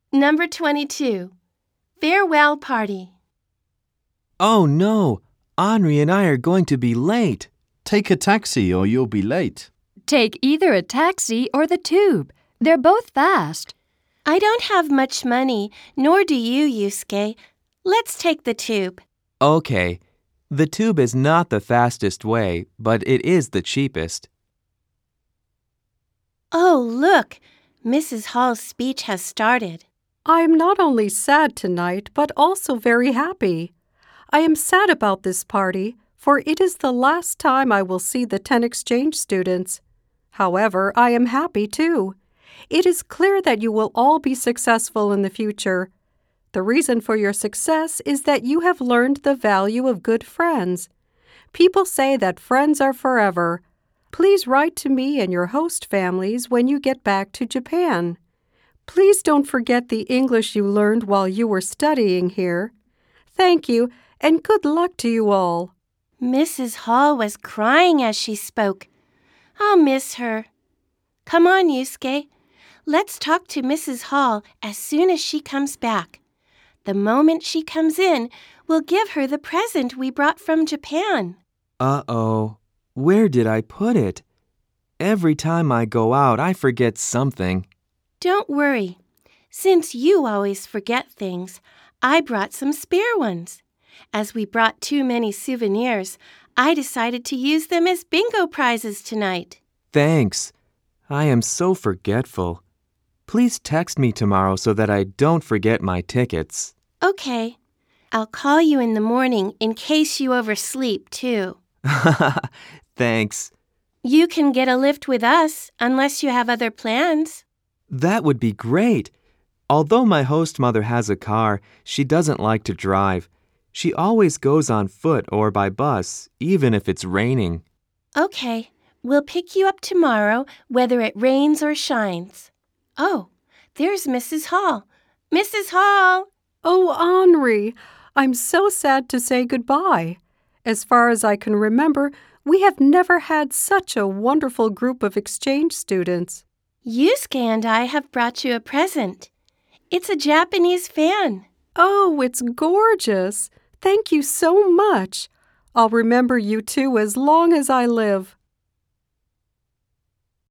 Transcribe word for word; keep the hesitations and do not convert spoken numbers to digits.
Number twenty-two. Farewell Party. Oh no, Henri and I are going to be late. Take a taxi or you'll be late. Take either a taxi or the tube. They're both fast. I don't have much money, nor do you, Yusuke. Let's take the tube. Okay, the tube is not the fastest way, but it is the cheapest. Oh, look! Missus Hall's speech has started. I am not only sad tonight, but also very happy. I am sad about this party, for it is the last time I will see the ten exchange students. However, I am happy too. It is clear that you will all be successful in the future. The reason for your success is that you have learned the value of good friends. People say that friends are forever. Please write to me and your host families when you get back to Japan. Please don't forget the English you learned while you were studying here. Thank you, and good luck to you all. Missus Hall was crying as she spoke. I'll miss her. Come on, Yusuke. Let's talk to Missus Hall as soon as she comes back. The moment she comes in, we'll give her the present we brought from Japan. Uh-oh, where did I put it? Every time I go out, I forget something. Don't worry. Since you always forget things, I brought some spare ones. As we brought too many souvenirs, I decided to use them as bingo prizes tonight. Thanks. I am so forgetful. Please text me tomorrow so that I don't forget my tickets. Okay. I'll call you in the morning in case you oversleep, too. Thanks. You can get a lift with us unless you have other plans. That would be great. Although my host mother has a car, she doesn't like to drive. She always goes on foot or by bus, even if it's raining. Okay, we'll pick you up tomorrow, whether it rains or shines. Oh, there's Missus Hall. Missus Hall! Oh, Henri, I'm so sad to say goodbye. As far as I can remember, we have never had such a wonderful group of exchange students. Yusuke and I have brought you a present. It's a Japanese fan. Oh, it's gorgeous. Thank you so much. I'll remember you two as long as I live.